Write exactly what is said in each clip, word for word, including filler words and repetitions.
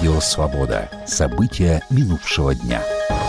Радио «Свобода». События минувшего дня.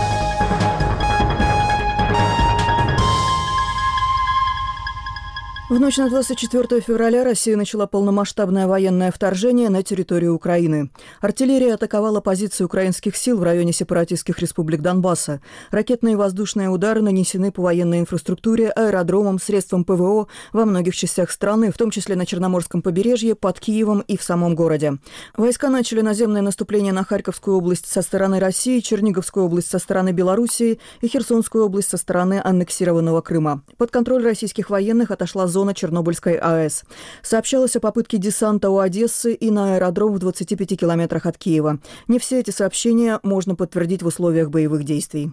В ночь на двадцать четвёртое февраля Россия начала полномасштабное военное вторжение на территорию Украины. Артиллерия атаковала позиции украинских сил в районе сепаратистских республик Донбасса. Ракетные и воздушные удары нанесены по военной инфраструктуре, аэродромам, средствам ПВО во многих частях страны, в том числе на Черноморском побережье, под Киевом и в самом городе. Войска начали наземное наступление на Харьковскую область со стороны России, Черниговскую область со стороны Белоруссии и Херсонскую область со стороны аннексированного Крыма. Под контроль российских военных отошла зона зона Чернобыльской АЭС. Сообщалось о попытке десанта у Одессы и на аэродром в двадцати пяти километрах от Киева. Не все эти сообщения можно подтвердить в условиях боевых действий.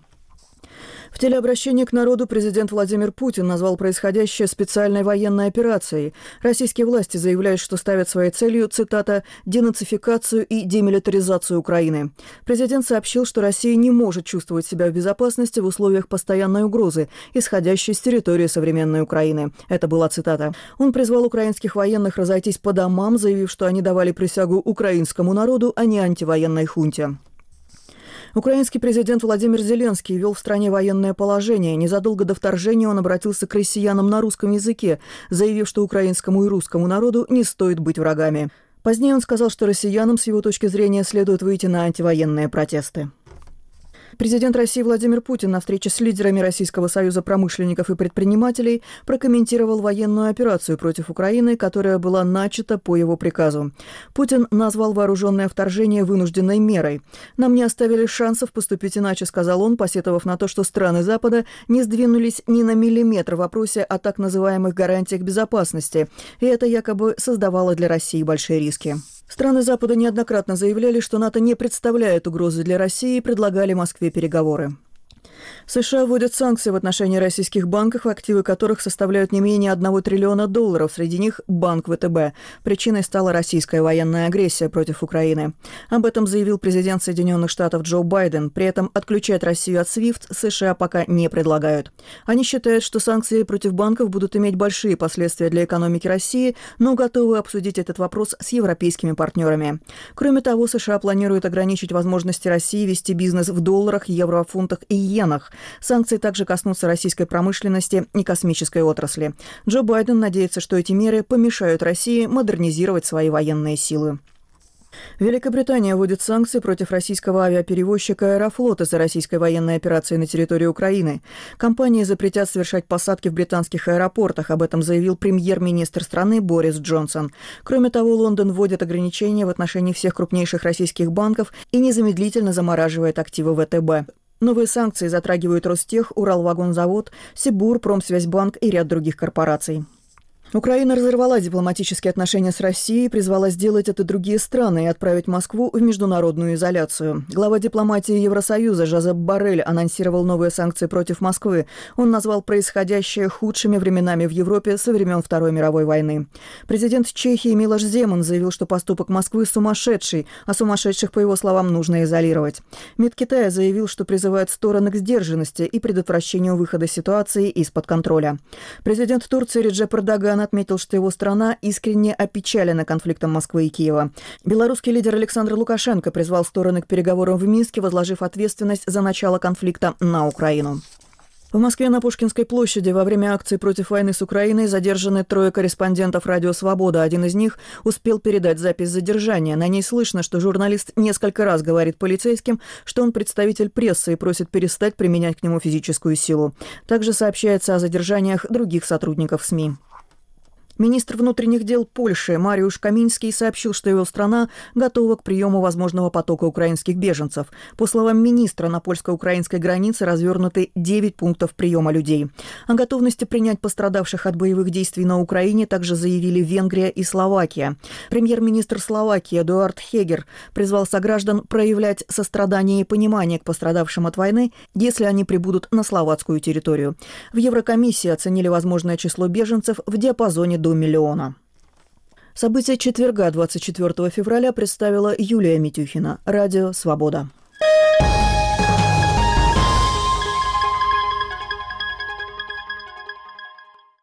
В телеобращении к народу президент Владимир Путин назвал происходящее специальной военной операцией. Российские власти заявляют, что ставят своей целью, цитата, «денацификацию и демилитаризацию Украины». Президент сообщил, что Россия не может чувствовать себя в безопасности в условиях постоянной угрозы, исходящей с территории современной Украины. Это была цитата. Он призвал украинских военных разойтись по домам, заявив, что они давали присягу украинскому народу, а не антивоенной хунте. Украинский президент Владимир Зеленский ввел в стране военное положение. Незадолго до вторжения он обратился к россиянам на русском языке, заявив, что украинскому и русскому народу не стоит быть врагами. Позднее он сказал, что россиянам, с его точки зрения, следует выйти на антивоенные протесты. Президент России Владимир Путин на встрече с лидерами Российского союза промышленников и предпринимателей прокомментировал военную операцию против Украины, которая была начата по его приказу. Путин назвал вооруженное вторжение вынужденной мерой. «Нам не оставили шансов поступить иначе», — сказал он, посетовав на то, что страны Запада не сдвинулись ни на миллиметр в вопросе о так называемых гарантиях безопасности, и это якобы создавало для России большие риски. Страны Запада неоднократно заявляли, что НАТО не представляет угрозы для России и предлагали Москве переговоры. США вводят санкции в отношении российских банков, активы которых составляют не менее одного триллиона долларов, среди них банк ВТБ. Причиной стала российская военная агрессия против Украины. Об этом заявил президент Соединенных Штатов Джо Байден. При этом отключать Россию от свифт США пока не предлагают. Они считают, что санкции против банков будут иметь большие последствия для экономики России, но готовы обсудить этот вопрос с европейскими партнерами. Кроме того, США планируют ограничить возможности России вести бизнес в долларах, евро, фунтах и иенах. Санкции также коснутся российской промышленности и космической отрасли. Джо Байден надеется, что эти меры помешают России модернизировать свои военные силы. Великобритания вводит санкции против российского авиаперевозчика «Аэрофлот» из-за российской военной операции на территории Украины. Компании запретят совершать посадки в британских аэропортах. Об этом заявил премьер-министр страны Борис Джонсон. Кроме того, Лондон вводит ограничения в отношении всех крупнейших российских банков и незамедлительно замораживает активы ВТБ. Новые санкции затрагивают Ростех, Уралвагонзавод, Сибур, Промсвязьбанк и ряд других корпораций. Украина разорвала дипломатические отношения с Россией и призвала сделать это другие страны и отправить Москву в международную изоляцию. Глава дипломатии Евросоюза Жозеп Боррель анонсировал новые санкции против Москвы. Он назвал происходящее худшими временами в Европе со времен Второй мировой войны. Президент Чехии Милош Земан заявил, что поступок Москвы сумасшедший, а сумасшедших, по его словам, нужно изолировать. МИД Китая заявил, что призывает стороны к сдержанности и предотвращению выхода ситуации из-под контроля. Президент Турции Реджеп Эрдоган отметил, что его страна искренне опечалена конфликтом Москвы и Киева. Белорусский лидер Александр Лукашенко призвал стороны к переговорам в Минске, возложив ответственность за начало конфликта на Украину. В Москве на Пушкинской площади во время акции против войны с Украиной задержаны трое корреспондентов «Радио Свобода». Один из них успел передать запись задержания. На ней слышно, что журналист несколько раз говорит полицейским, что он представитель прессы и просит перестать применять к нему физическую силу. Также сообщается о задержаниях других сотрудников СМИ. Министр внутренних дел Польши Мариуш Каминский сообщил, что его страна готова к приему возможного потока украинских беженцев. По словам министра, на польско-украинской границе развернуты девять пунктов приема людей. О готовности принять пострадавших от боевых действий на Украине также заявили Венгрия и Словакия. Премьер-министр Словакии Эдуард Хегер призвал сограждан проявлять сострадание и понимание к пострадавшим от войны, если они прибудут на словацкую территорию. В Еврокомиссии оценили возможное число беженцев в диапазоне до миллиона. События четверга, двадцать четвёртого февраля, представила Юлия Митюхина. Радио «Свобода».